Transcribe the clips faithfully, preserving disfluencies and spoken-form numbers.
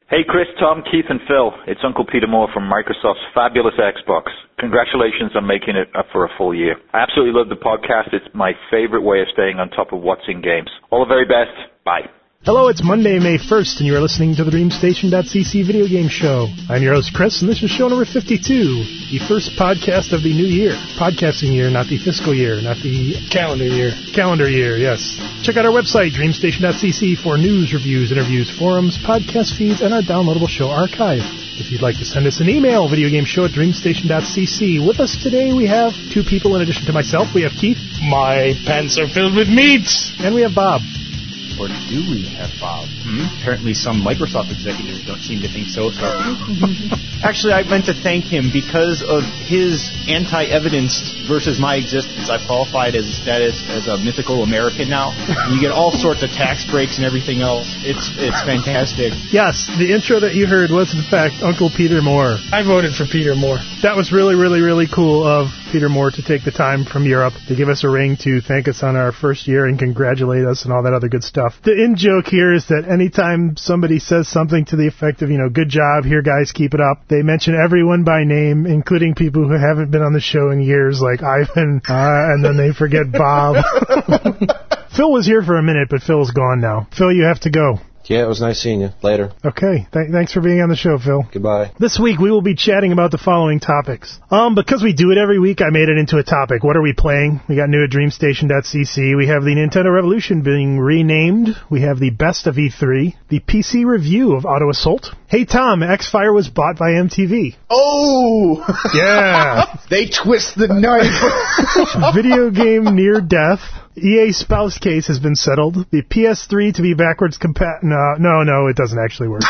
Hey Chris, Tom, Keith, and Phil. It's Uncle Peter Moore from Microsoft's fabulous Xbox. Congratulations on making it up for a full year. I absolutely love the podcast. It's my favorite way of staying on top of what's in games. All the very best. Bye. Hello, it's Monday, May first, and you are listening to the DreamStation dot C C video game show. I'm your host, Chris, and this is show number fifty-two, the first podcast of the new year. Podcasting year, not the fiscal year, not the calendar year. Calendar year, yes. Check out our website, DreamStation dot C C, for news, reviews, interviews, forums, podcast feeds, and our downloadable show archive. If you'd like to send us an email, videogameshow at DreamStation dot C C. With us today, we have two people in addition to myself. We have Keith. My pants are filled with meats. And we have Bob. Or do we have Bob? Hmm? Apparently some Microsoft executives don't seem to think so. so. Actually, I meant to thank him because of his anti-evidence versus my existence. I've qualified as a status as a mythical American now. And you get all sorts of tax breaks and everything else. It's it's fantastic. Yes, the intro that you heard was, in fact, Uncle Peter Moore. I voted for Peter Moore. That was really, really, really cool of Peter Moore to take the time from Europe to give us a ring to thank us on our first year and congratulate us and all that other good stuff. The in-joke here is that anytime somebody says something to the effect of, you know, good job, here guys, keep it up, they mention everyone by name, including people who haven't been on the show in years, like Ivan, uh, and then they forget Bob. Phil was here for a minute, but Phil's gone now. Phil, you have to go. Yeah, it was nice seeing you. Later. Okay. Th- thanks for being on the show, Phil. Goodbye. This week, we will be chatting about the following topics. Um, because we do it every week, I made it into a topic. What are we playing? We got new at DreamStation dot C C. We have the Nintendo Revolution being renamed. We have the best of E three. The P C review of Auto Assault. Hey, Tom, X-Fire was bought by M T V. Oh! Yeah. They twist the knife. Video game near death. E A spouse case has been settled. The P S three to be backwards compat... No, no, no, it doesn't actually work.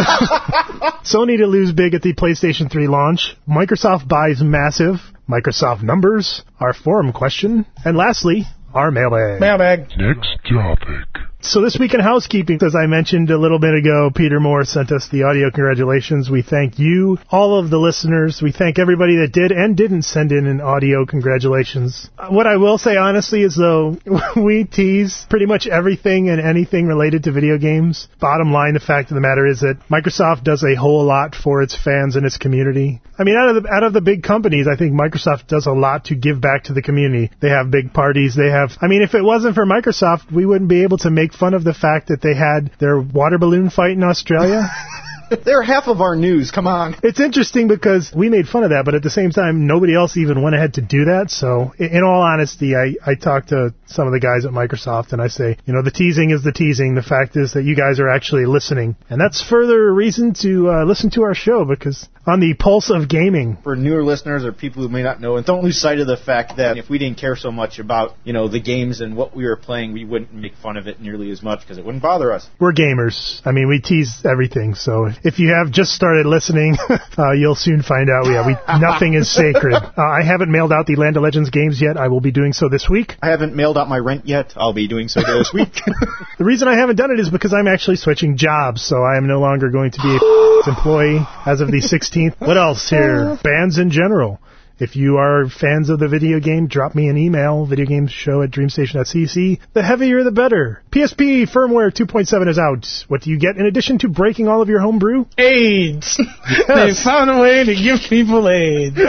Sony to lose big at the PlayStation three launch. Microsoft buys Massive. Microsoft numbers. Our forum question. And lastly, our mailbag. Mailbag. Next topic. So this week in housekeeping, as I mentioned a little bit ago, Peter Moore sent us the audio congratulations. We thank you, all of the listeners. We thank everybody that did and didn't send in an audio congratulations. What I will say honestly is, though, we tease pretty much everything and anything related to video games. Bottom line, the fact of the matter is that Microsoft does a whole lot for its fans and its community. I mean, out of the, out of the big companies, I think Microsoft does a lot to give back to the community. They have big parties. They have, I mean, if it wasn't for Microsoft, we wouldn't be able to make fun of the fact that they had their water balloon fight in Australia. They're half of our news, come on. It's interesting because we made fun of that, but at the same time, nobody else even went ahead to do that. So, in all honesty, I, I talked to some of the guys at Microsoft, and I say, you know, the teasing is the teasing. The fact is that you guys are actually listening. And that's further reason to uh, listen to our show, because on the pulse of gaming. For newer listeners or people who may not know, and don't lose sight of the fact that if we didn't care so much about, you know, the games and what we were playing, we wouldn't make fun of it nearly as much because it wouldn't bother us. We're gamers. I mean, we tease everything, so if you have just started listening, uh, you'll soon find out. Yeah, we nothing is sacred. Uh, I haven't mailed out the Land of Legends games yet. I will be doing so this week. I haven't mailed out my rent yet. I'll be doing so this week. The reason I haven't done it is because I'm actually switching jobs, so I am no longer going to be an employee as of the sixteenth. What else here? Bands in general. If you are fans of the video game, drop me an email, videogameshow at DreamStation dot C C. The heavier, the better. P S P firmware two point seven is out. What do you get in addition to breaking all of your home brew? AIDS. Yes. They found a way to give people AIDS.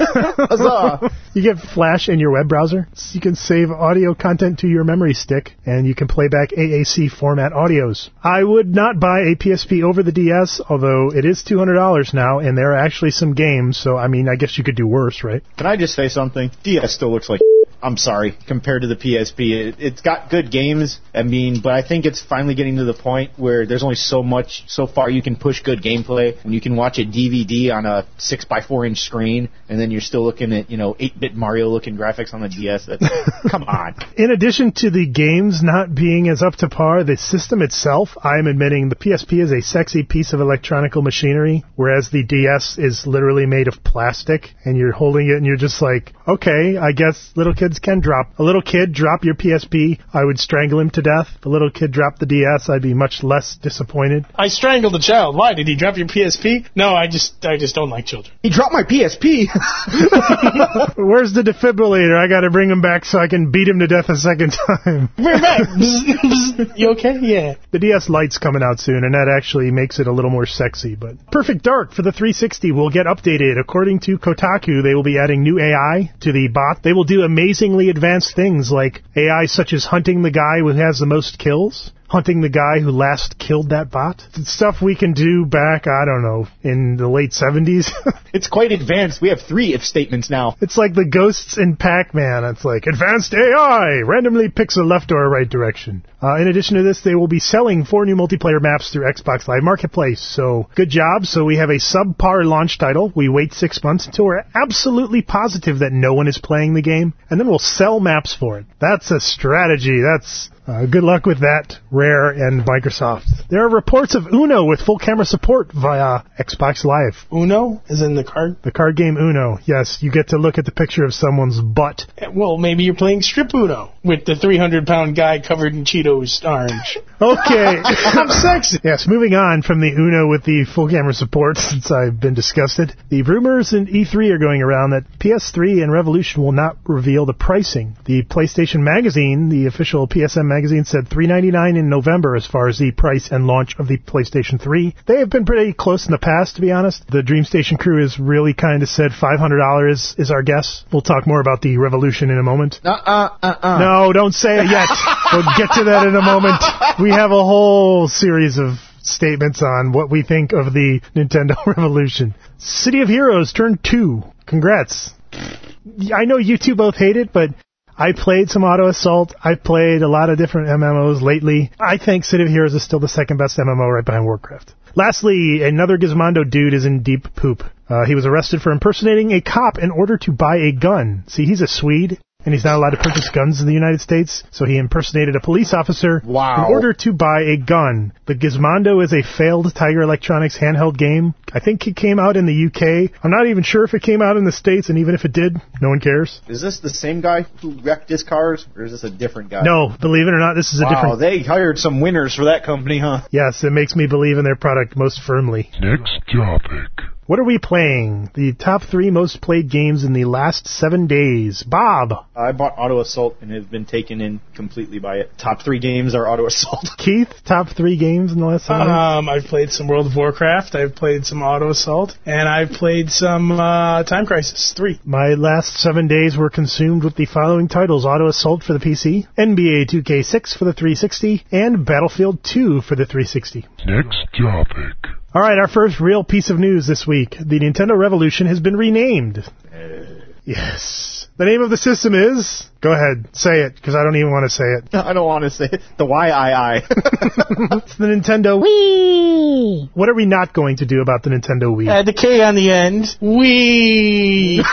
Huzzah. You get Flash in your web browser. So you can save audio content to your memory stick, and you can play back A A C format audios. I would not buy a P S P over the D S, although it is two hundred dollars now, and there are actually some games, so I mean, I guess you could do worse. Right? Can I just say something? D S still looks like I'm sorry, compared to the P S P. It, it's got good games, I mean, but I think it's finally getting to the point where there's only so much, so far you can push good gameplay, and you can watch a D V D on a six by four inch screen, and then you're still looking at, you know, eight bit Mario-looking graphics on the D S. That's, come on. In addition to the games not being as up to par, the system itself, I am admitting the P S P is a sexy piece of electronical machinery, whereas the D S is literally made of plastic, and you're holding it and you're just like, okay, I guess little kids kids can drop. A little kid drop your P S P, I would strangle him to death. If a little kid dropped the D S, I'd be much less disappointed. I strangled a child. Why? Did he drop your P S P? No, I just I just don't like children. He dropped my P S P. Where's the defibrillator? I gotta bring him back so I can beat him to death a second time. Bring him back. You okay? Yeah. The D S Lite's coming out soon, and that actually makes it a little more sexy. But Perfect Dark for the three sixty will get updated. According to Kotaku, they will be adding new A I to the bot. They will do amazingly advanced things like A I such as hunting the guy who has the most kills, hunting the guy who last killed that bot. It's stuff we can do back, I don't know, in the late seventies. It's quite advanced. We have three if statements now. It's like the ghosts in Pac-Man. It's like, advanced A I randomly picks a left or a right direction. Uh, in addition to this, they will be selling four new multiplayer maps through Xbox Live Marketplace. So, good job. So we have a subpar launch title. We wait six months until we're absolutely positive that no one is playing the game, and then we'll sell maps for it. That's a strategy. That's... Uh, good luck with that, Rare and Microsoft. There are reports of Uno with full camera support via Xbox Live. Uno? Is in the card? The card game Uno. Yes, you get to look at the picture of someone's butt. Well, maybe you're playing Strip Uno with the three hundred pound guy covered in Cheetos orange. Okay. I'm sexy. Yes, moving on from the Uno with the full camera support, since I've been disgusted. The rumors in E three are going around that P S three and Revolution will not reveal the pricing. The PlayStation Magazine, the official P S M magazine, said three ninety-nine in November as far as the price and launch of the PlayStation three. They have been pretty close in the past, to be honest. The DreamStation crew has really kind of said five hundred dollars is our guess. We'll talk more about the Revolution in a moment. Uh-uh, uh-uh. No, don't say it yet. We'll get to that in a moment. We have a whole series of statements on what we think of the Nintendo Revolution. City of Heroes Turn two. Congrats. I know you two both hate it, but I played some Auto Assault. I've played a lot of different M M Os lately. I think City of Heroes is still the second best M M O right behind Warcraft. Lastly, another Gizmondo dude is in deep poop. Uh, he was arrested for impersonating a cop in order to buy a gun. See, he's a Swede, and he's not allowed to purchase guns in the United States, so he impersonated a police officer Wow. in order to buy a gun. The Gizmondo is a failed Tiger Electronics handheld game. I think it came out in the U K. I'm not even sure if it came out in the States, and even if it did, no one cares. Is this the same guy who wrecked his cars, or is this a different guy? No, believe it or not, this is a Wow, different... they hired some winners for that company, huh? Yes, it makes me believe in their product most firmly. Next topic. What are we playing? The top three most played games in the last seven days. Bob. I bought Auto Assault and have been taken in completely by it. Top three games are Auto Assault. Keith, top three games in the last seven days? Um, I've played some World of Warcraft, I've played some Auto Assault, and I've played some uh, Time Crisis three. My last seven days were consumed with the following titles: Auto Assault for the P C, N B A two K six for the three sixty, and Battlefield two for the three sixty. Next topic. All right, our first real piece of news this week. The Nintendo Revolution has been renamed. Yes. The name of the system is... Go ahead, say it, because I don't even want to say it. I don't want to say it. The Y I I. It's the Nintendo Wii. What are we not going to do about the Nintendo Wii? Add the K on the end. Wii.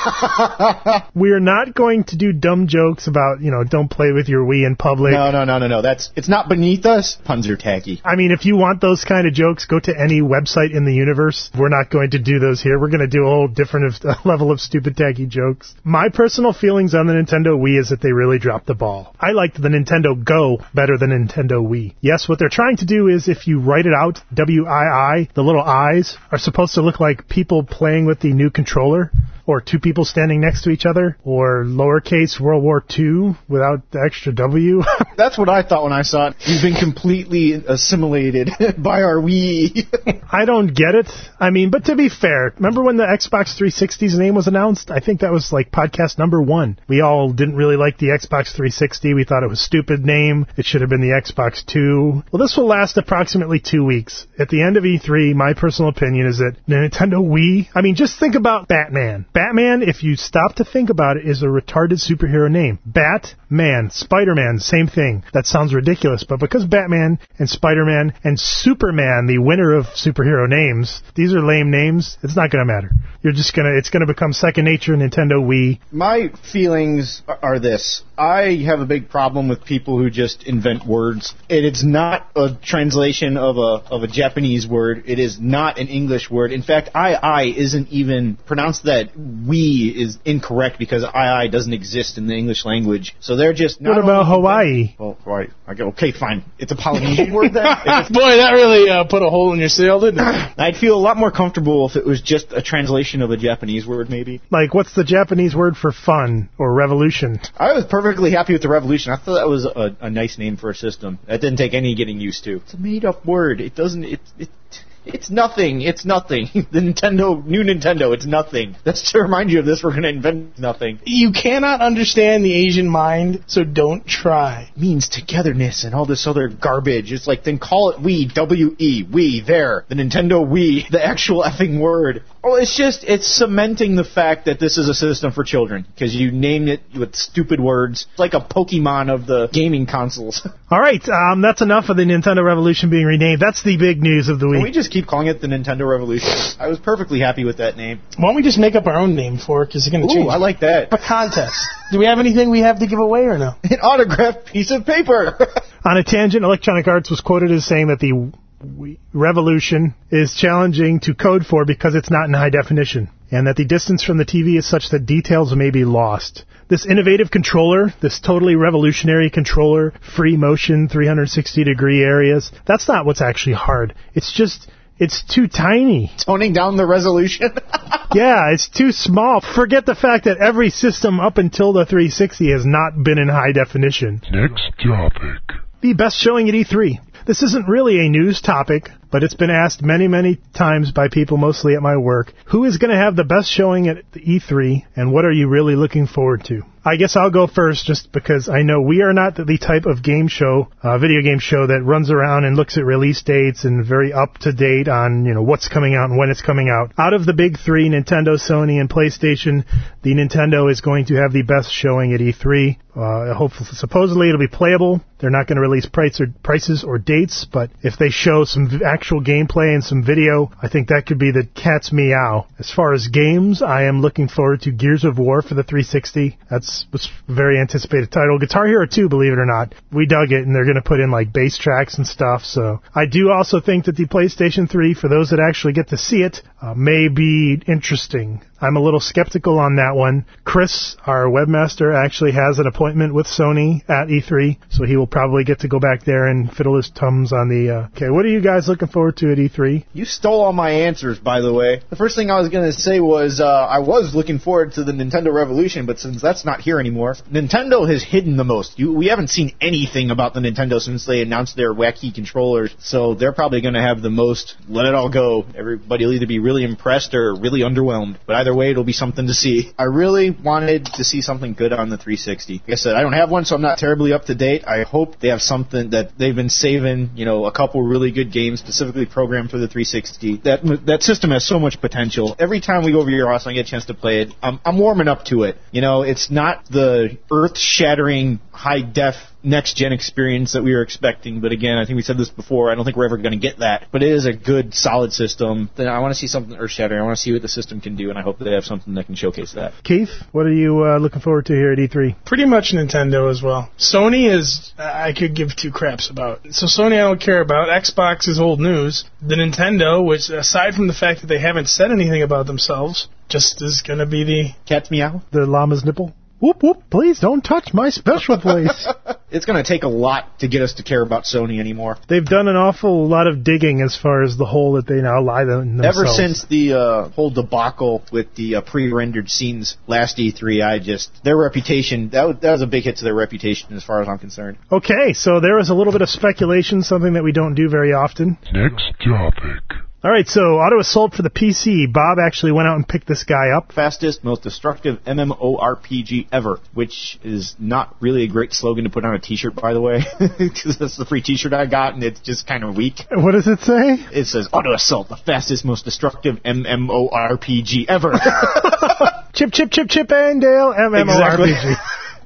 We are not going to do dumb jokes about, you know, don't play with your Wii in public. No, no, no, no, no. That's it's not beneath us. Puns are tacky. I mean, if you want those kind of jokes, go to any website in the universe. We're not going to do those here. We're going to do a whole different uh, level of stupid tacky jokes. My personal feelings on the Nintendo Wii is that they really dropped the ball. I liked the Nintendo Go better than Nintendo Wii. Yes, what they're trying to do is if you write it out, W I I, the little I's are supposed to look like people playing with the new controller, or two people standing next to each other, or lowercase World War Two without the extra W. That's what I thought when I saw it. You've been completely assimilated by our Wii. I don't get it. I mean, but to be fair, remember when the Xbox three sixty's name was announced? I think that was like podcast number one. We all didn't really like the Xbox three sixty. We thought it was a stupid name. It should have been the Xbox two. Well, this will last approximately two weeks. At the end of E three, my personal opinion is that the Nintendo Wii, I mean, just think about Batman. Batman, if you stop to think about it, is a retarded superhero name. Batman, Spider-Man, same thing. That sounds ridiculous, but because Batman and Spider-Man and Superman, the winner of superhero names, these are lame names, it's not going to matter. you're just gonna it's gonna become second nature. Nintendo Wii. My feelings are this. I have a big problem with people who just invent words. It is not a translation of a of a Japanese word. It is not an English word. In fact, I I isn't even pronounced that we is incorrect because I I doesn't exist in the English language. So they're just not What about only Hawaii? invent- well, right. I go, okay, fine. It's a Polynesian word then. Boy, that really uh, put a hole in your sail, didn't it? I'd feel a lot more comfortable if it was just a translation of a Japanese word, maybe. Like, what's the Japanese word for fun or revolution? I was perfectly happy with the Revolution. I thought that was a, a nice name for a system. That didn't take any getting used to. It's a made-up word. It doesn't... It, it, it's nothing. It's nothing. The Nintendo... New Nintendo, it's nothing. That's to remind you of this. We're going to invent nothing. You cannot understand the Asian mind, so don't try. It means togetherness and all this other garbage. It's like, then call it Wii. W E. Wii. There. The Nintendo Wii. The actual effing word. Oh, it's just... It's cementing the fact that this is a system for children. Because you named it with stupid words. It's like a Pokemon of the gaming consoles. All right, um, that's enough of the Nintendo Revolution being renamed. That's the big news of the Can week. we just keep calling it the Nintendo Revolution? I was perfectly happy with that name. Why don't we just make up our own name for it, because it's going to change. Ooh, I like that. A contest. Do we have anything we have to give away or no? An autographed piece of paper. On a tangent, Electronic Arts was quoted as saying that the Wii Revolution is challenging to code for because it's not in high definition, and that the distance from the T V is such that details may be lost. This innovative controller, this totally revolutionary controller, free motion, three hundred sixty degree areas, that's not what's actually hard. It's just, it's too tiny. Toning down the resolution. Yeah, it's too small. Forget the fact that every system up until the three sixty has not been in high definition. Next topic. The best showing at E three. This isn't really a news topic, but it's been asked many, many times by people mostly at my work. Who is going to have the best showing at the E three, and what are you really looking forward to? I guess I'll go first just because I know we are not the type of game show, uh, video game show that runs around and looks at release dates and very up to date on, you know, what's coming out and when it's coming out. Out of the big three, Nintendo, Sony, and PlayStation, the Nintendo is going to have the best showing at E three. Uh, hopefully, supposedly it'll be playable. They're not going to release price or prices or dates, but if they show some v- actual gameplay and some video, I think that could be the cat's meow. As far as games, I am looking forward to Gears of War for the three sixty. That's was a very anticipated title. Guitar Hero two, believe it or not, we dug it, and they're going to put in like bass tracks and stuff. So I do also think that the PlayStation three, for those that actually get to see it, uh, may be interesting. I'm a little skeptical on that one. Chris, our webmaster, actually has an appointment with Sony at E three, so he will probably get to go back there and fiddle his tums on the... Uh... Okay, what are you guys looking forward to at E three? You stole all my answers, by the way. The first thing I was going to say was uh, I was looking forward to the Nintendo Revolution, but since that's not here anymore, Nintendo has hidden the most. You, we haven't seen anything about the Nintendo since they announced their wacky controllers, so they're probably going to have the most let it all go. Everybody will either be really impressed or really underwhelmed, but either way, it'll be something to see. I really wanted to see something good on the three sixty. Like I said, I don't have one, so I'm not terribly up to date. I hope they have something that they've been saving, you know, a couple really good games specifically programmed for the three sixty. That that system has so much potential. Every time we go over to your house and I get a chance to play it, I'm, I'm warming up to it. You know, it's not the earth-shattering, high-def next-gen experience that we were expecting, but again, I think we said this before, I don't think we're ever going to get that, but it is a good, solid system. Then I want to see something earth-shattering. I want to see what the system can do, and I hope that they have something that can showcase that. Keith, what are you uh, looking forward to here at E three? Pretty much Nintendo as well. Sony is, I could give two craps about. So Sony I don't care about. Xbox is old news. The Nintendo, which aside from the fact that they haven't said anything about themselves, just is going to be the... Cat's meow? The llama's nipple? Whoop, whoop, please don't touch my special place. It's going to take a lot to get us to care about Sony anymore. They've done an awful lot of digging as far as the hole that they now lie in themselves. Ever since the uh, whole debacle with the uh, pre-rendered scenes last E three, I just, their reputation, that was, that was a big hit to their reputation as far as I'm concerned. Okay, so there was a little bit of speculation, something that we don't do very often. Next topic. All right, so Auto Assault for the P C. Bob actually went out and picked this guy up. Fastest, most destructive MMORPG ever, which is not really a great slogan to put on a t-shirt, by the way, because that's the free t-shirt I got, and it's just kind of weak. What does it say? It says, Auto Assault, the fastest, most destructive MMORPG ever. Chip, chip, chip, chip, and Dale, MMORPG. Exactly.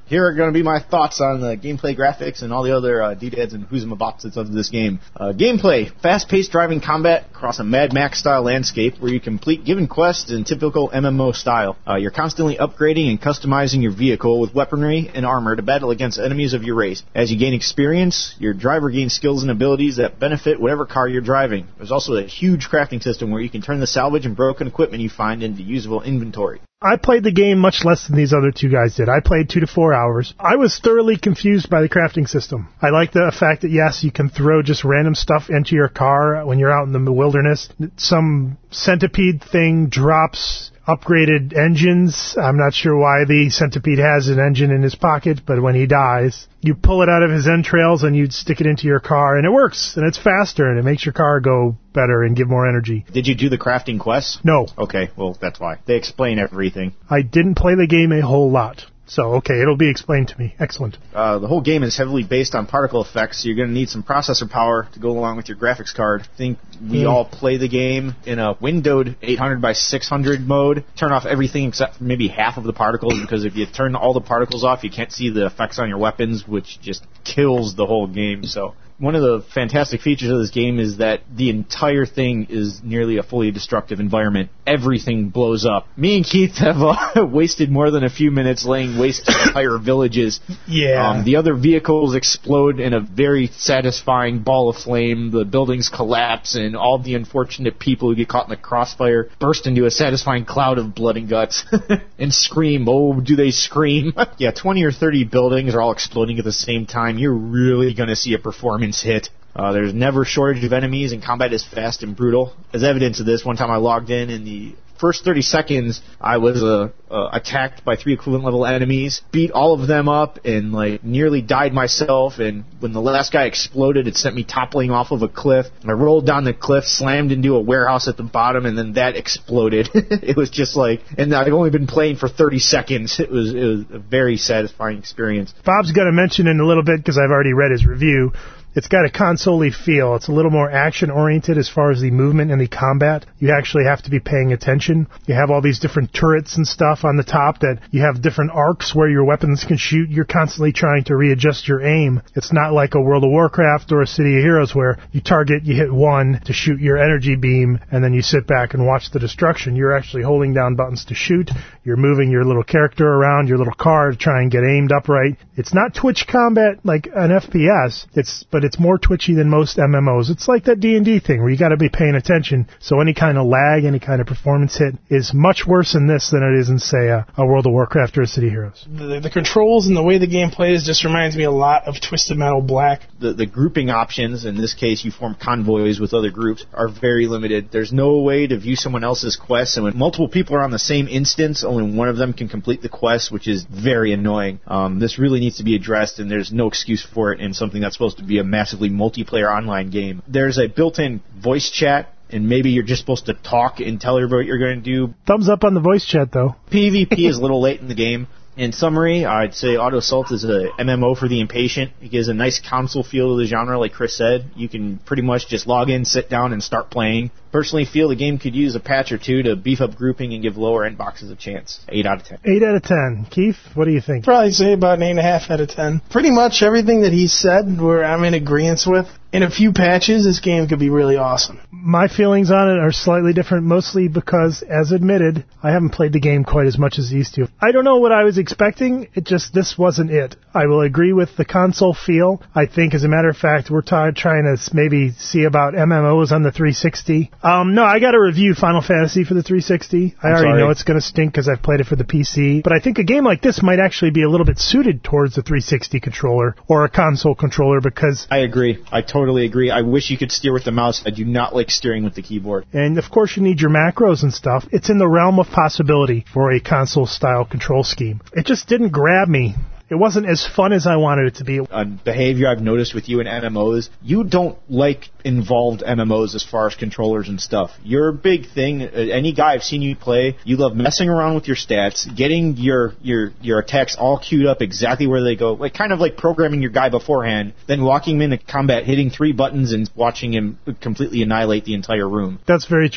Here are going to be my thoughts on the gameplay, graphics, and all the other uh, doodads and who's bopsits of this game. Uh, gameplay, fast-paced driving combat across a Mad Max-style landscape where you complete given quests in typical M M O style. Uh, you're constantly upgrading and customizing your vehicle with weaponry and armor to battle against enemies of your race. As you gain experience, your driver gains skills and abilities that benefit whatever car you're driving. There's also a huge crafting system where you can turn the salvage and broken equipment you find into usable inventory. I played the game much less than these other two guys did. I played two to four hours. I was thoroughly confused by the crafting system. I like the fact that, yes, you can throw just random stuff into your car when you're out in the wilderness. Some centipede thing drops upgraded engines. I'm not sure why the centipede has an engine in his pocket, but when he dies, you pull it out of his entrails and you stick it into your car, and it works, and it's faster, and it makes your car go better and give more energy. Did you do the crafting quests? No. Okay, well, that's why. They explain everything. I didn't play the game a whole lot. So, okay, it'll be explained to me. Excellent. Uh, the whole game is heavily based on particle effects, so you're going to need some processor power to go along with your graphics card. I think we mm. all play the game in a windowed eight hundred by six hundred mode. Turn off everything except for maybe half of the particles, because if you turn all the particles off, you can't see the effects on your weapons, which just kills the whole game. So one of the fantastic features of this game is that the entire thing is nearly a fully destructive environment. Everything blows up. Me and Keith have uh, wasted more than a few minutes laying waste to entire villages. Yeah. Um, the other vehicles explode in a very satisfying ball of flame. The buildings collapse, and all the unfortunate people who get caught in the crossfire burst into a satisfying cloud of blood and guts and scream. Oh, do they scream? Yeah, twenty or thirty buildings are all exploding at the same time. You're really going to see a performance hit. Uh, there's never shortage of enemies, and combat is fast and brutal. As evidence of this, one time I logged in, in the first thirty seconds, I was uh, uh, attacked by three equivalent level enemies, beat all of them up, and like nearly died myself. And when the last guy exploded, it sent me toppling off of a cliff. And I rolled down the cliff, slammed into a warehouse at the bottom, and then that exploded. It was just like, and I've only been playing for thirty seconds. It was it was a very satisfying experience. Bob's going to mention in a little bit, because I've already read his review. It's got a console-y feel. It's a little more action-oriented as far as the movement and the combat. You actually have to be paying attention. You have all these different turrets and stuff on the top that you have different arcs where your weapons can shoot. You're constantly trying to readjust your aim. It's not like a World of Warcraft or a City of Heroes where you target, you hit one to shoot your energy beam, and then you sit back and watch the destruction. You're actually holding down buttons to shoot. You're moving your little character around, your little car, to try and get aimed upright. It's not twitch combat like an F P S. It's but it's more twitchy than most M M Os. It's like that D and D thing where you got to be paying attention. So any kind of lag, any kind of performance hit is much worse in this than it is in, say, a, a World of Warcraft or a City of Heroes. The, the controls and the way the game plays just reminds me a lot of Twisted Metal Black. The, the grouping options, in this case you form convoys with other groups, are very limited. There's no way to view someone else's quests, and when multiple people are on the same instance, only one of them can complete the quest, which is very annoying. Um, this really needs to be addressed, and there's no excuse for it in something that's supposed to be a massively multiplayer online game. There's a built-in voice chat, and maybe you're just supposed to talk and tell everybody what you're going to do. Thumbs up on the voice chat, though. PvP is a little late in the game. In summary, I'd say Auto Assault is a M M O for the impatient. It gives a nice console feel to the genre, like Chris said. You can pretty much just log in, sit down, and start playing. Personally feel the game could use a patch or two to beef up grouping and give lower end boxes a chance. eight out of ten. eight out of ten. Keith, what do you think? Probably say about an eight point five out of ten. Pretty much everything that he said where I'm in agreement with. In a few patches, this game could be really awesome. My feelings on it are slightly different, mostly because, as admitted, I haven't played the game quite as much as I used to. I don't know what I was expecting. It just, this wasn't it. I will agree with the console feel. I think, as a matter of fact, we're t- trying to maybe see about M M Os on the three sixty. Um, no, I got to review Final Fantasy for the three sixty. I I'm already sorry. know it's going to stink because I've played it for the P C. But I think a game like this might actually be a little bit suited towards the three sixty controller or a console controller because... I agree. I totally agree. I wish you could steer with the mouse. I do not like steering with the keyboard. And, of course, you need your macros and stuff. It's in the realm of possibility for a console-style control scheme. It just didn't grab me. It wasn't as fun as I wanted it to be. A behavior I've noticed with you in M M Os, you don't like involved M M Os as far as controllers and stuff. Your big thing, any guy I've seen you play, you love messing around with your stats, getting your your your attacks all queued up exactly where they go, like kind of like programming your guy beforehand, then walking him into combat, hitting three buttons and watching him completely annihilate the entire room. That's very true.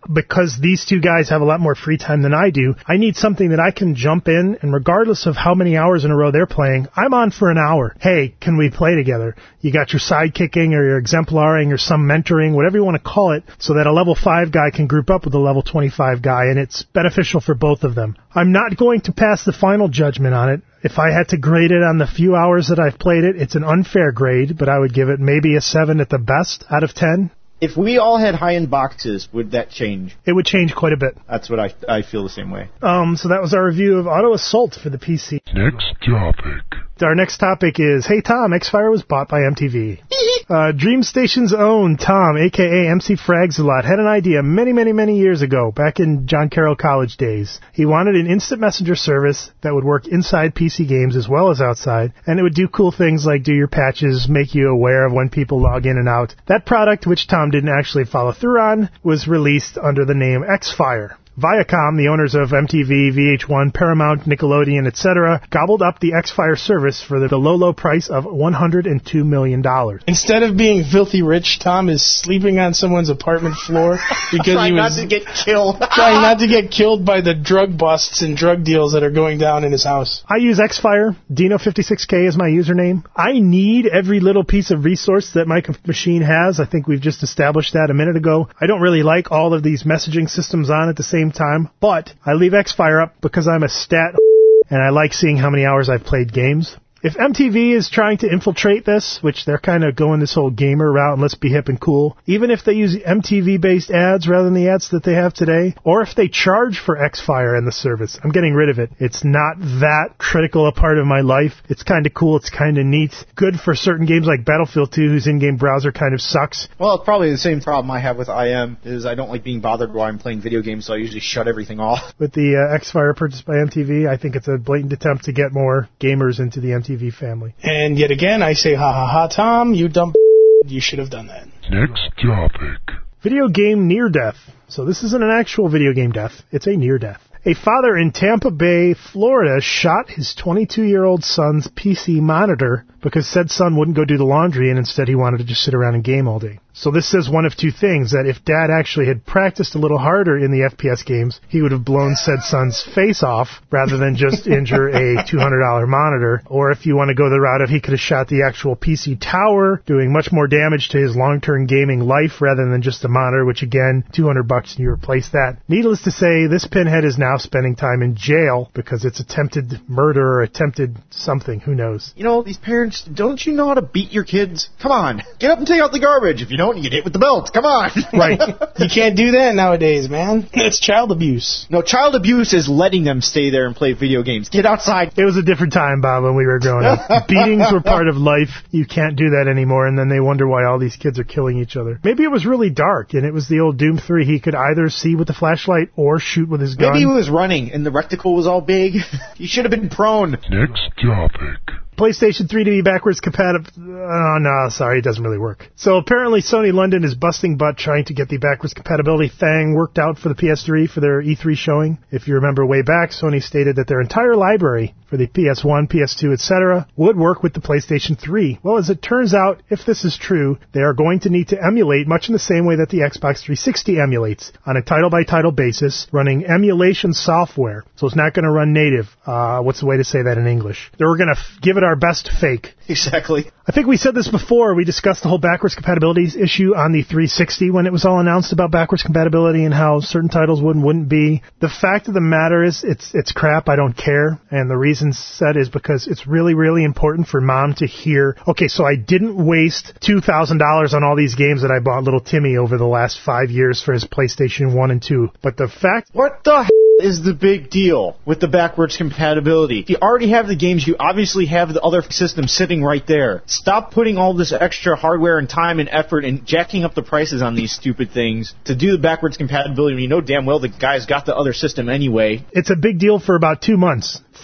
because these two guys have a lot more free time than I do, I need something that I can jump in, and regardless of how many hours in a row they're playing, I'm on for an hour. Hey, can we play together? You got your sidekicking or your exemplaring or some mentoring, whatever you want to call it, so that a level five guy can group up with a level twenty-five guy, and it's beneficial for both of them. I'm not going to pass the final judgment on it. If I had to grade it on the few hours that I've played it, it's an unfair grade, but I would give it maybe a seven at the best out of ten. If we all had high-end boxes, would that change? It would change quite a bit. That's what I I feel the same way. Um, so that was our review of Auto Assault for the P C. Next topic. Our next topic is, hey Tom, X-Fire was bought by M T V. uh, Dream Station's own Tom, a k a. M C Frags-A-Lot, had an idea many, many, many years ago, back in John Carroll College days. He wanted an instant messenger service that would work inside P C games as well as outside, and it would do cool things like do your patches, make you aware of when people log in and out. That product, which Tom didn't actually follow through on, was released under the name X-Fire. Viacom, the owners of M T V, V H one, Paramount, Nickelodeon, et cetera, gobbled up the X-Fire service for the low, low price of one hundred two million dollars. Instead of being filthy rich, Tom is sleeping on someone's apartment floor because he Trying was not to get killed. trying not to get killed by the drug busts and drug deals that are going down in his house. I use X-Fire. Dino fifty-six K is my username. I need every little piece of resource that my machine has. I think we've just established that a minute ago. I don't really like all of these messaging systems on at the same time, but I leave X-Fire up because I'm a stat and I like seeing how many hours I've played games. If M T V is trying to infiltrate this, which they're kind of going this whole gamer route and let's be hip and cool, even if they use M T V-based ads rather than the ads that they have today, or if they charge for X-Fire and the service, I'm getting rid of it. It's not that critical a part of my life. It's kind of cool. It's kind of neat. Good for certain games like Battlefield two, whose in-game browser kind of sucks. Well, it's probably the same problem I have with I M, is I don't like being bothered while I'm playing video games, so I usually shut everything off. With the uh, X-Fire purchased by M T V, I think it's a blatant attempt to get more gamers into the M T V family. And yet again, I say, ha ha ha, Tom, you dumb you should have done that. Next topic. Video game near death. So this isn't an actual video game death. It's a near death. A father in Tampa Bay, Florida, shot his twenty-two-year-old son's P C monitor because said son wouldn't go do the laundry and instead he wanted to just sit around and game all day. So this says one of two things, that if Dad actually had practiced a little harder in the F P S games, he would have blown said son's face off rather than just injure a two hundred dollars monitor. Or if you want to go the route of he could have shot the actual P C tower, doing much more damage to his long-term gaming life rather than just a monitor, which again, two hundred bucks and you replace that. Needless to say, this pinhead is now spending time in jail because it's attempted murder or attempted something, who knows. You know, these parents, don't you know how to beat your kids? Come on, get up and take out the garbage. If you don't, you get hit with the belt. Come on. Right. You can't do that nowadays, man. That's child abuse. No, child abuse is letting them stay there and play video games. Get outside. It was a different time, Bob, when we were growing up. Beatings were part of life. You can't do that anymore, and then they wonder why all these kids are killing each other. Maybe it was really dark, and it was the old Doom three. He could either see with the flashlight or shoot with his gun. Maybe he was running, and the reticle was all big. He should have been prone. Next topic. PlayStation three to be backwards compatible. Oh, no, sorry, it doesn't really work. So apparently Sony London is busting butt trying to get the backwards compatibility thing worked out for the P S three for their E three showing. If you remember way back, Sony stated that their entire library for the P S one, P S two, et cetera would work with the PlayStation three. Well, as it turns out, if this is true, they are going to need to emulate much in the same way that the Xbox three sixty emulates, on a title-by-title basis, running emulation software. So it's not going to run native. Uh, what's the way to say that in English? They were going to f- give it our best fake. Exactly. I think we said this before. We discussed the whole backwards compatibility issue on the three sixty when it was all announced about backwards compatibility and how certain titles would and wouldn't be. The fact of the matter is it's it's crap. I don't care. And the reason said is because it's really, really important for Mom to hear, okay, so I didn't waste two thousand dollars on all these games that I bought little Timmy over the last five years for his PlayStation one and two. But the fact... What the hell is the big deal with the backwards compatibility? If you already have the games, you obviously have the other system sitting right there. Stop putting all this extra hardware and time and effort and jacking up the prices on these stupid things to do the backwards compatibility when you know damn well the guy's got the other system anyway. It's a big deal for about two months.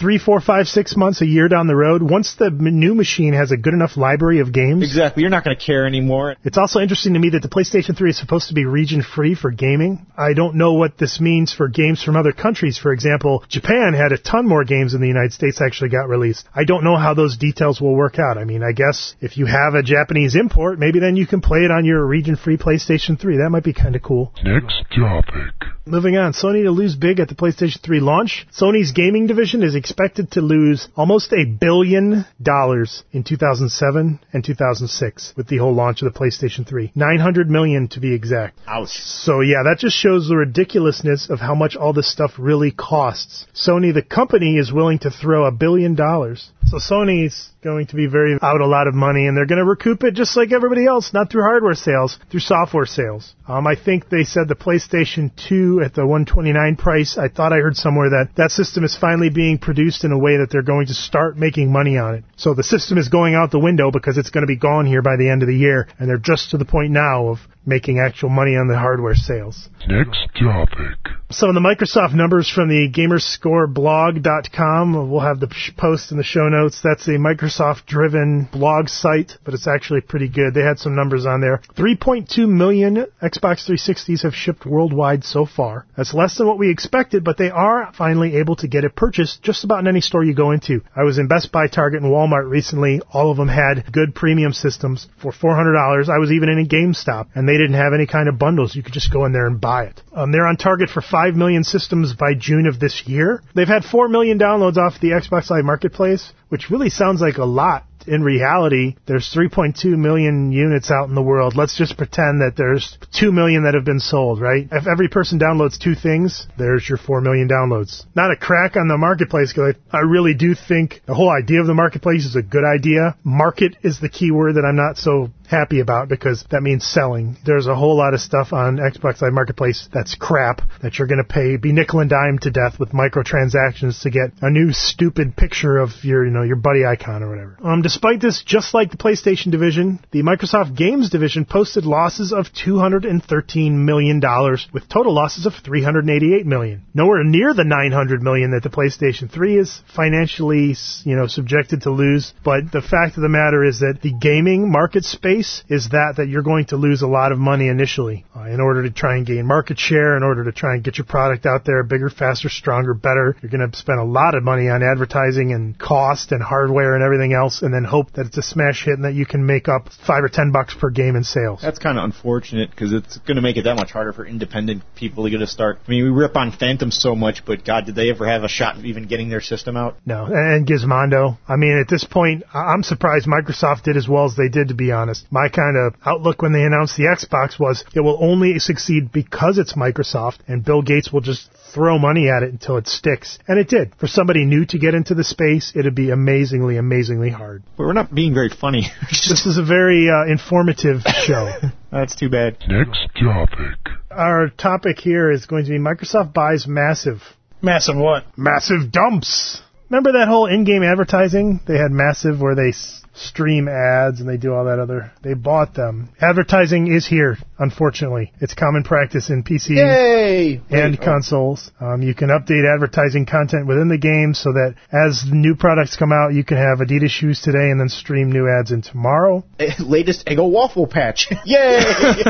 three, four, five, six months, a year down the road, once the m- new machine has a good enough library of games. Exactly. You're not going to care anymore. It's also interesting to me that the PlayStation three is supposed to be region-free for gaming. I don't know what this means for games from other countries. For example, Japan had a ton more games than the United States actually got released. I don't know how those details will work out. I mean, I guess if you have a Japanese import, maybe then you can play it on your region-free PlayStation three. That might be kind of cool. Next topic. Moving on, Sony to lose big at the PlayStation three launch. Sony's gaming division is expected to lose almost a billion dollars in two thousand seven and two thousand six with the whole launch of the PlayStation three. nine hundred million dollars to be exact. Ouch. So yeah, that just shows the ridiculousness of how much all this stuff really costs. Sony, the company, is willing to throw a billion dollars. So Sony's going to be very out a lot of money, and they're going to recoup it just like everybody else, not through hardware sales, through software sales. Um, I think they said the PlayStation two at the one hundred twenty-nine dollars price, I thought I heard somewhere that that system is finally being produced in a way that they're going to start making money on it. So the system is going out the window because it's going to be gone here by the end of the year, and they're just to the point now of making actual money on the hardware sales. Next topic. Some of the Microsoft numbers from the gamerscore blog dot com. We'll have the post in the show notes. That's a Microsoft-driven blog site, but it's actually pretty good. They had some numbers on there. three point two million Xbox three sixties have shipped worldwide so far. That's less than what we expected, but they are finally able to get it purchased just about in any store you go into. I was in Best Buy, Target, and Walmart recently. All of them had good premium systems for four hundred dollars. I was even in a GameStop, and they didn't have any kind of bundles. You could just go in there and buy it. Um, they're on target for five million systems by June of this year. They've had four million downloads off the Xbox Live Marketplace, which really sounds like a lot. In reality, there's three point two million units out in the world. Let's just pretend that there's two million that have been sold, right? If every person downloads two things, there's your four million downloads. Not a crack on the marketplace, because I really do think the whole idea of the marketplace is a good idea. Market is the key word that I'm not so happy about, because that means selling. There's a whole lot of stuff on Xbox Live Marketplace that's crap, that you're going to pay, be nickel and dime to death with microtransactions to get a new stupid picture of your, you know, your buddy icon or whatever. Um, despite this, just like the PlayStation division, the Microsoft Games division posted losses of two hundred thirteen million dollars with total losses of three hundred eighty-eight million dollars. Nowhere near the nine hundred million dollars that the PlayStation three is financially, you know, subjected to lose. But the fact of the matter is that the gaming market space is that that you're going to lose a lot of money initially uh, in order to try and gain market share, in order to try and get your product out there bigger, faster, stronger, better. You're going to spend a lot of money on advertising and cost and hardware and everything else, and then hope that it's a smash hit and that you can make up five or ten bucks per game in sales. That's kind of unfortunate, because it's going to make it that much harder for independent people to get a start. I mean, we rip on Phantom so much, but God, did they ever have a shot of even getting their system out? No, and Gizmondo. I mean, at this point, I'm surprised Microsoft did as well as they did, to be honest. My kind of outlook when they announced the Xbox was it will only succeed because it's Microsoft, and Bill Gates will just throw money at it until it sticks. And it did. For somebody new to get into the space, it'd be amazingly, amazingly hard. But we're not being very funny. This is a very uh, informative show. That's too bad. Next topic. Our topic here is going to be Microsoft buys Massive. Massive what? Massive dumps. Remember that whole in-game advertising? They had Massive where they s- stream ads and they do all that other... They bought them. Advertising is here, unfortunately. It's common practice in P C Yay! and Wait, consoles. Um, you can update advertising content within the game so that as new products come out, you can have Adidas shoes today and then stream new ads in tomorrow. oh, latest Eggo waffle patch. Yay!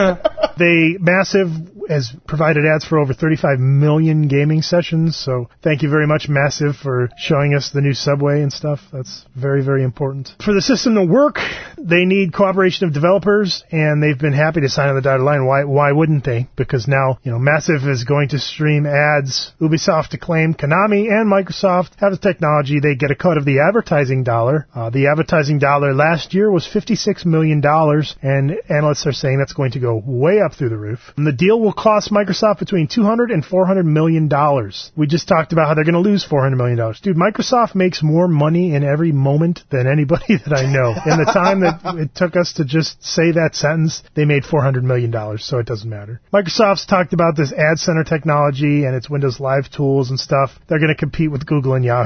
They Massive has provided ads for over thirty-five million gaming sessions, so thank you very much, Massive, for showing us the new Subway and stuff. That's very, very important. For the system to work, they need cooperation of developers, and they've been happy to sign on the dotted line. Why why wouldn't they? Because now, you know, Massive is going to stream ads. Ubisoft, Acclaim, Konami, and Microsoft have the technology. They get a cut of the advertising dollar. Uh, the advertising dollar last year was fifty-six million dollars, and analysts are saying that's going to go way up through the roof. And the deal will cost Microsoft between two hundred and four hundred million dollars. We just talked about how they're going to lose four hundred million dollars. Dude, Microsoft makes more money in every moment than anybody that I know. In the time that it took us to just say that sentence, they made four hundred million dollars, so it doesn't matter. Microsoft's talked about this Ad Center technology and its Windows Live tools and stuff. They're going to compete with Google and Yahoo.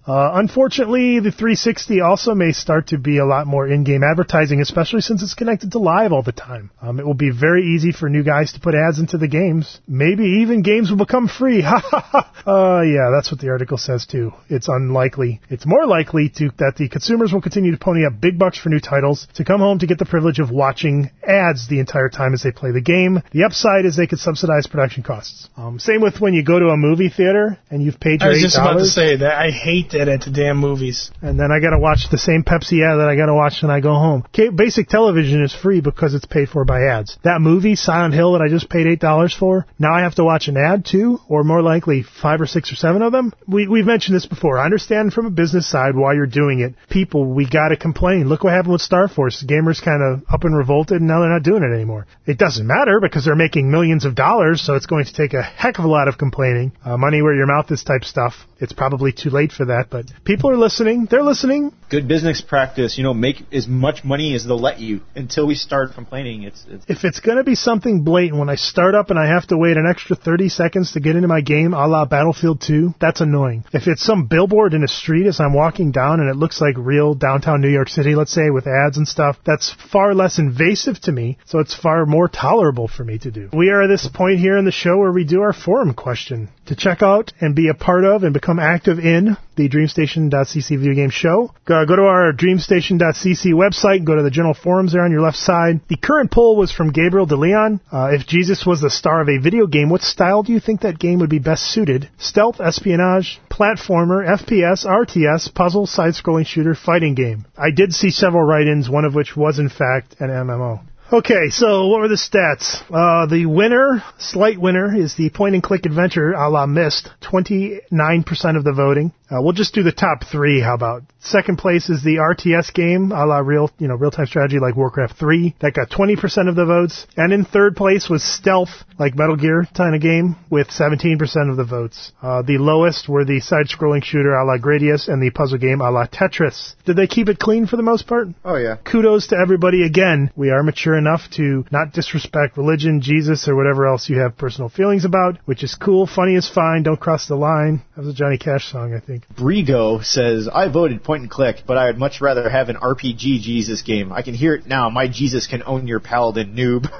Uh, unfortunately, the three sixty also may start to be a lot more in-game advertising, especially since it's connected to live all the time. Um, it will be very easy for new guys to put ads into the games. Maybe even games will become free. Ha ha ha. Uh, yeah, that's what the article says too. It's unlikely. It's more likely to that the consumers will continue to pony up big bucks for new titles to come home to get the privilege of watching ads the entire time as they play the game. The upside is they could subsidize production costs. Um, same with when you go to a movie theater and you've paid your I was eight dollars. just about to say that I hate that at the damn movies. And then I gotta watch the same Pepsi ad that I gotta watch when I go home. Okay, basic television is free because it's paid for by ads. That movie, Silent Hill, that I just paid eight dollars for, now I have to watch an ad too, or more likely five or six or seven of them. We, we've mentioned this before. I understand from a business side why you're doing it. People, we gotta complain. Look what happened with Star Force. The gamers kind of up and revolted, and now they're not doing it anymore. It doesn't matter because they're making millions of dollars, so it's going to take a heck of a lot of complaining. Uh, money where your mouth is type stuff. It's probably too late for that, but people are listening. They're listening. Good business practice, you know, make as much money as they'll let you until we start complaining. It's, it's If it's going to be something blatant, when I start up and I have to wait an extra thirty seconds to get into my game, a la Battlefield two, that's annoying. If it's some billboard in a street as I'm walking down and it looks like real downtown New York City, let's say, with ads and stuff, that's far less invasive to me, so it's far more tolerable for me to do. We are at this point here in the show where we do our forum question. To check out and be a part of and become active in the DreamStation dot C C video game show, go, go to our DreamStation dot C C website, go to the general forums there on your left side. The current poll was from Gabriel DeLeon. Uh, if Jesus was the star of a video game, what style do you think that game would be best suited? Stealth, espionage, platformer, F P S, R T S, puzzle, side-scrolling shooter, fighting game. I did see several write-ins, one of which was in fact an M M O. Okay, so what were the stats? Uh, the winner, slight winner, is the point-and-click adventure a la Myst, twenty-nine percent of the voting. Uh, we'll just do the top three, how about? Second place is the R T S game, a la real, you know, real-time strategy like Warcraft three. That got twenty percent of the votes. And in third place was Stealth, like Metal Gear kind of game, with seventeen percent of the votes. Uh, the lowest were the side-scrolling shooter a la Gradius and the puzzle game a la Tetris. Did they keep it clean for the most part? oh yeah. Kudos to everybody again. We are mature enough to not disrespect religion, Jesus, or whatever else you have personal feelings about, which is cool. Funny is fine. Don't cross the line. That was a Johnny Cash song, I think. Brigo says, I voted point and click, but I would much rather have an R P G Jesus game. I can hear it now. My Jesus can own your paladin, noob.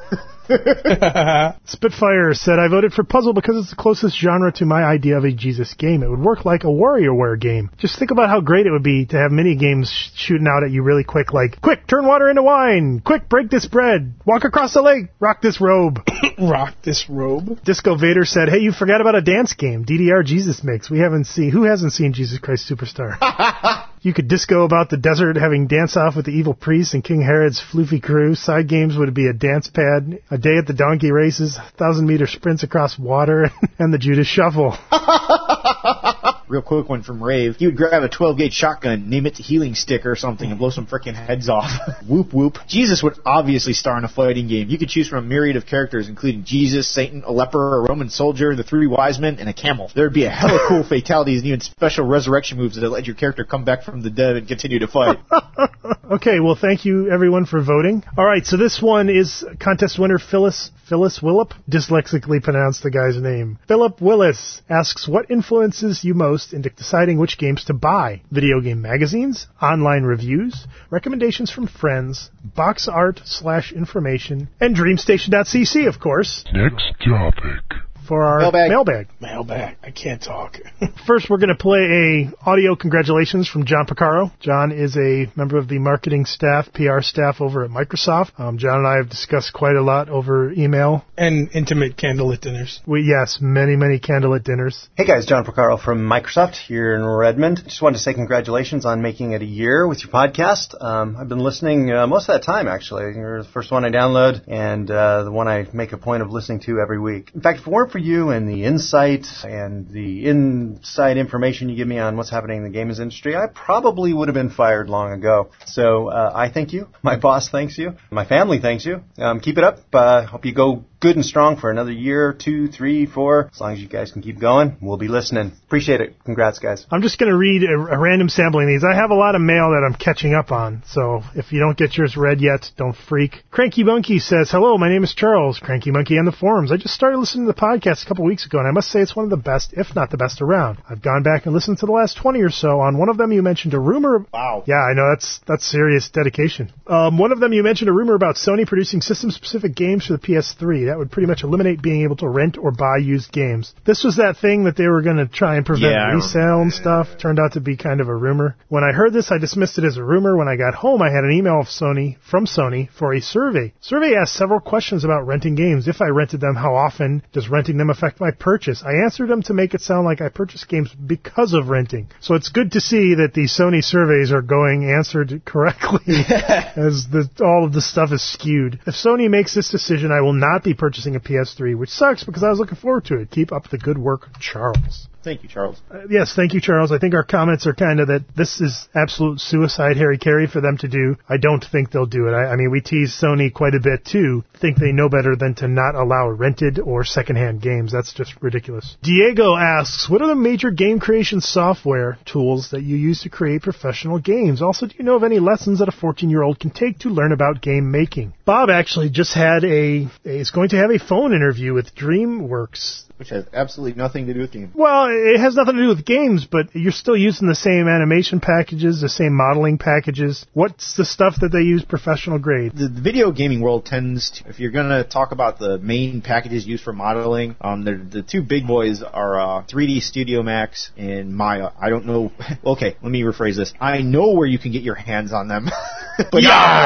Spitfire said, I voted for puzzle because it's the closest genre to my idea of a Jesus game. It would work like a WarioWare game. Just think about how great it would be to have mini games sh- shooting out at you really quick, like, quick, turn water into wine, quick, break this bread, walk across the lake, rock this robe. Rock this robe. Disco Vader said, hey, you forgot about a dance game, D D R Jesus Mix. We haven't seen, who hasn't seen Jesus Christ Superstar? You could disco about the desert having dance off with the evil priest and King Herod's floofy crew. Side games would be a dance pad, a day at the donkey races, thousand meter sprints across water, and the Judas Shuffle. Real quick one from Rave. He would grab a twelve gauge shotgun, name it Healing Stick or something, and blow some frickin' heads off. Whoop whoop. Jesus would obviously star in a fighting game. You could choose from a myriad of characters, including Jesus, Satan, a leper, a Roman soldier, the three wise men, and a camel. There would be a hella cool fatalities and even special resurrection moves that let your character come back from the dead and continue to fight. Okay, well, thank you, everyone, for voting. All right, so this one is contest winner Phyllis Phyllis Willip, dyslexically pronounced the guy's name. Philip Willis asks, what influences you most into deciding which games to buy? Video game magazines, online reviews, recommendations from friends, box art slash information, and DreamStation dot C C, of course. Next topic. For our Mailbag. mailbag. Mailbag. I can't talk. First, we're going to play a audio congratulations from John Picaro. John is a member of the marketing staff, P R staff over at Microsoft. Um, John and I have discussed quite a lot over email. And intimate candlelit dinners. We, yes, many, many candlelit dinners. Hey guys, John Picaro from Microsoft here in Redmond. Just wanted to say congratulations on making it a year with your podcast. Um, I've been listening uh, most of that time, actually. You're the first one I download and uh, the one I make a point of listening to every week. In fact, if it weren't for you and the insight and the inside information you give me on what's happening in the games industry, I probably would have been fired long ago. So uh, I thank you. My boss thanks you. My family thanks you. Um, keep it up. Uh, hope you go good and strong for another year, two, three, four. As long as you guys can keep going, we'll be listening. Appreciate it. Congrats, guys. I'm just going to read a, a random sampling of these. I have a lot of mail that I'm catching up on, so if you don't get yours read yet, don't freak. Cranky Monkey says, hello, my name is Charles, Cranky Monkey on the forums. I just started listening to the podcast a couple weeks ago, and I must say it's one of the best, if not the best around. I've gone back and listened to the last twenty or so. On one of them, you mentioned a rumor. Wow. Yeah, I know, that's that's serious dedication. Um, one of them, you mentioned a rumor about Sony producing system-specific games for the P S three. That would pretty much eliminate being able to rent or buy used games. This was that thing that they were going to try and prevent Yeah, resale and stuff. Turned out to be kind of a rumor. When I heard this, I dismissed it as a rumor. When I got home, I had an email of Sony from Sony for a survey. Survey asked several questions about renting games. If I rented them, how often does renting them affect my purchase? I answered them to make it sound like I purchased games because of renting. So it's good to see that the Sony surveys are going answered correctly as the, all of the stuff is skewed. If Sony makes this decision, I will not be purchasing a P S three, which sucks because I was looking forward to it. Keep up the good work, Charles. Thank you, Charles. Uh, yes, thank you, Charles. I think our comments are kind of that this is absolute suicide, Harry Carey, for them to do. I don't think they'll do it. I, I mean, we tease Sony quite a bit, too. Think they know better than to not allow rented or secondhand games. That's just ridiculous. Diego asks, what are the major game creation software tools that you use to create professional games? Also, do you know of any lessons that a fourteen-year-old can take to learn about game making? Bob actually just had a, is going to have a phone interview with DreamWorks. Which has absolutely nothing to do with games. Well, it has nothing to do with games, but you're still using the same animation packages, the same modeling packages. What's the stuff that they use professional grade? The, the video gaming world tends to, if you're going to talk about the main packages used for modeling, um, the two big boys are uh, three D Studio Max and Maya. I don't know. Okay, let me rephrase this. I know where you can get your hands on them. but,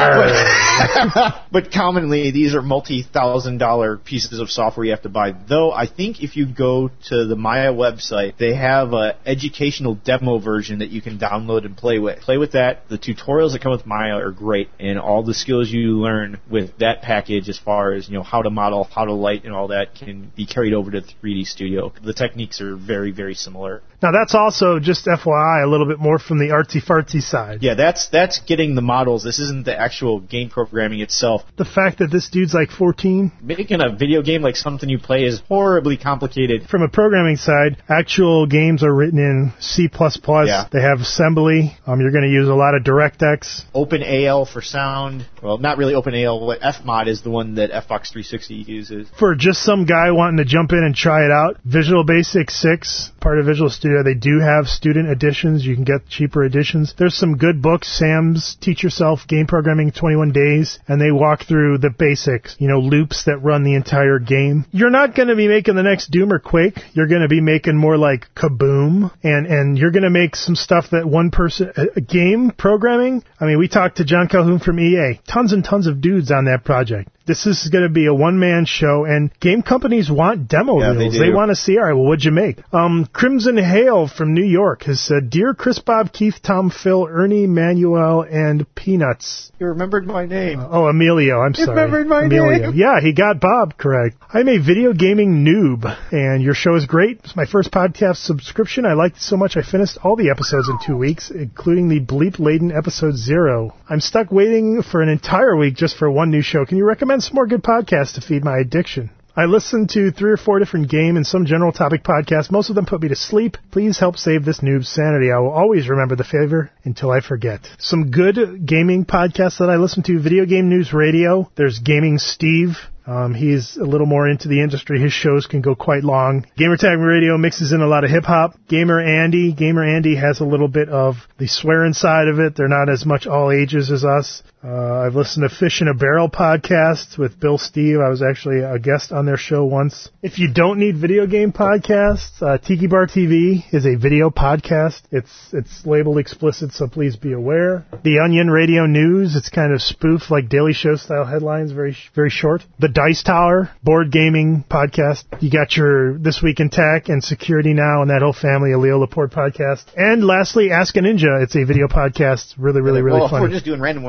but, but commonly, these are multi-thousand dollar pieces of software you have to buy. Though I think if you go to the Maya website, they have an educational demo version that you can download and play with. Play with that. The tutorials that come with Maya are great, and all the skills you learn with that package as far as, you know, how to model, how to light, and all that can be carried over to three D Studio. The techniques are very, very similar. Now, that's also, just F Y I, a little bit more from the artsy-fartsy side. Yeah, that's that's getting the models. This isn't the actual game programming itself. The fact that this dude's like fourteen. Making a video game like something you play is horribly complicated. From a programming side, actual games are written in C plus plus. Yeah. They have assembly. Um, you're going to use a lot of DirectX. OpenAL for sound. Well, not really OpenAL, but Fmod is the one that Xbox three sixty uses. For just some guy wanting to jump in and try it out, Visual Basic six, part of Visual Studio, they do have student editions. You can get cheaper editions. There's some good books. Sam's Teach Yourself Game Programming twenty-one days, and they walk through the basics, you know, loops that run the entire game. You're not going to be making the next Doom or Quake. You're going to be making more like Kaboom, and, and you're going to make some stuff that one person, a, a game programming. I mean, we talked to John Calhoun from E A. Tons and tons of dudes on that project. This is going to be a one-man show, and game companies want demo yeah, reels. They, they want to see, all right, well, what'd you make? Um, Crimson Hale from New York has said, Dear Chris, Bob, Keith, Tom, Phil, Ernie, Manuel, and Peanuts. You remembered my name. Uh, oh, Emilio, I'm you sorry. remembered my Emilio. name. Yeah, he got Bob correct. I'm a video gaming noob, and your show is great. It's my first podcast subscription. I liked it so much I finished all the episodes in two weeks, including the bleep-laden episode zero. I'm stuck waiting for an entire week just for one new show. Can you recommend some more good podcasts to feed my addiction? I listen to three or four different game and some general topic podcasts. Most of them put me to sleep. Please help save this noob's sanity. I will always remember the favor until I forget. Some good gaming podcasts that I listen to. Video Game News Radio. There's Gaming Steve. Um, he's a little more into the industry. His shows can go quite long. Gamer Tag Radio mixes in a lot of hip-hop. Gamer Andy. Gamer Andy has a little bit of the swearing side of it. They're not as much all ages as us. Uh, I've listened to Fish in a Barrel podcast with Bill Steve. I was actually a guest on their show once. If you don't need video game podcasts, uh, Tiki Bar T V is a video podcast. It's it's labeled explicit, so please be aware. The Onion Radio News. It's kind of spoof, like Daily Show style headlines, very very short. The Dice Tower board gaming podcast. You got your This Week in Tech and Security Now and that whole family of Leo Laporte podcast. And lastly, Ask a Ninja. It's a video podcast. Really, really, really well, funny. We're just doing random ones. Yeah, Ask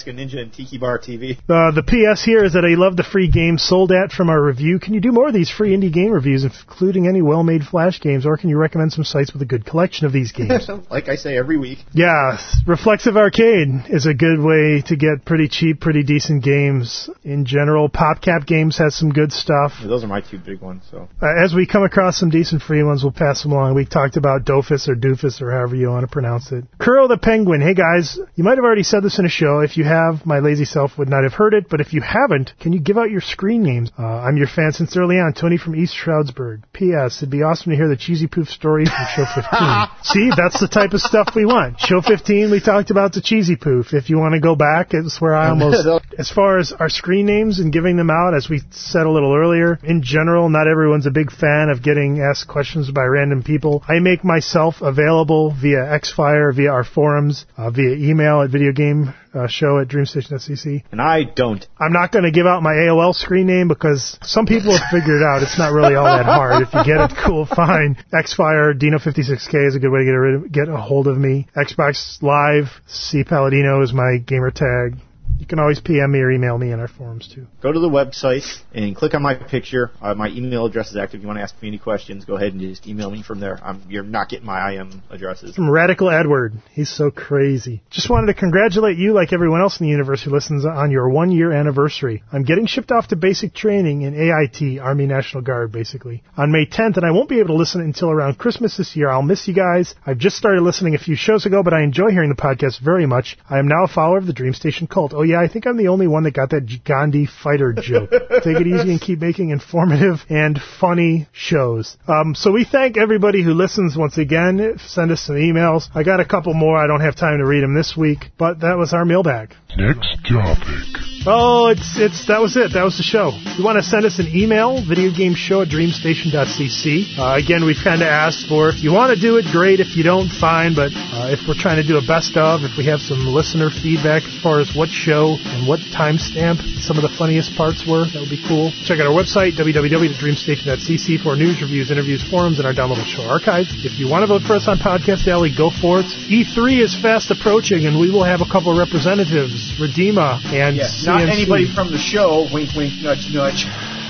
Alaska Ninja and Tiki Bar T V. Uh, the P S here is that I love the free games sold at from our review. Can you do more of these free indie game reviews, including any well-made Flash games, or can you recommend some sites with a good collection of these games? Like I say every week. Yeah, Reflexive Arcade is a good way to get pretty cheap, pretty decent games. In general, PopCap Games has some good stuff. Yeah, those are my two big ones. So uh, as we come across some decent free ones, we'll pass them along. We talked about Dofus or Doofus or however you want to pronounce it. Kuro the Penguin. Hey guys, you might have already said this in a show. If you have, my lazy self would not have heard it, but if you haven't, can you give out your screen names? Uh, I'm your fan since early on. Tony from East Stroudsburg. P S. It'd be awesome to hear the Cheesy Poof story from Show fifteen. See, that's the type of stuff we want. Show fifteen, we talked about the Cheesy Poof. If you want to go back, it's where I almost... As far as our screen names and giving them out, as we said a little earlier, in general, not everyone's a big fan of getting asked questions by random people. I make myself available via Xfire, via our forums, uh, via email at video game uh, show at dreamstation dot c c. And I don't. I'm not going to give out my A O L screen name because some people have figured out it's not really all that hard. If you get it, cool, fine. Xfire, Dino fifty-six K is a good way to get a, get a hold of me. Xbox Live, C Paladino is my gamer tag. You can always P M me or email me in our forums, too. Go to the website and click on my picture. Uh, my email address is active. If you want to ask me any questions, go ahead and just email me from there. I'm, you're not getting my I M addresses. From Radical Edward. He's so crazy. Just wanted to congratulate you, like everyone else in the universe who listens, on your one-year anniversary. I'm getting shipped off to basic training in A I T, Army National Guard, basically, on May tenth, and I won't be able to listen until around Christmas this year. I'll miss you guys. I've just started listening a few shows ago, but I enjoy hearing the podcast very much. I am now a follower of the Dream Station cult. Oh, yeah, I think I'm the only one that got that Gandhi fighter joke. Take it easy and keep making informative and funny shows. Um, so we thank everybody who listens once again. Send us some emails. I got a couple more. I don't have time to read them this week, but that was our mailbag. Next topic. Oh, it's it's that was it. That was the show. You want to send us an email, videogameshow at dreamstation dot c c. Uh, again, we've kind of asked for, if you want to do it, great. If you don't, fine. But uh, if we're trying to do a best of, if we have some listener feedback as far as what show and what timestamp some of the funniest parts were, that would be cool. Check out our website, w w w dot dreamstation dot c c, for news, reviews, interviews, forums, and our downloadable show archive. If you want to vote for us on Podcast Alley, go for it. E three is fast approaching, and we will have a couple of representatives, Redeema and Yes, C M C. not anybody from the show. Wink, wink, nudge, nudge.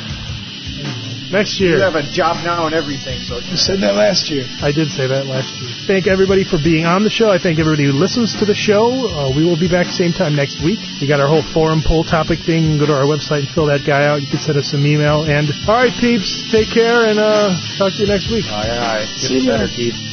Next year. You have a job now and everything. So You said that last year. I did say that last year. Thank everybody for being on the show. I thank everybody who listens to the show. Uh, we will be back same time next week. We got our whole forum poll topic thing. Go to our website and fill that guy out. You can send us some email. And all right, peeps, take care and uh, talk to you next week. Aye, aye. Get See ya. better, Keith.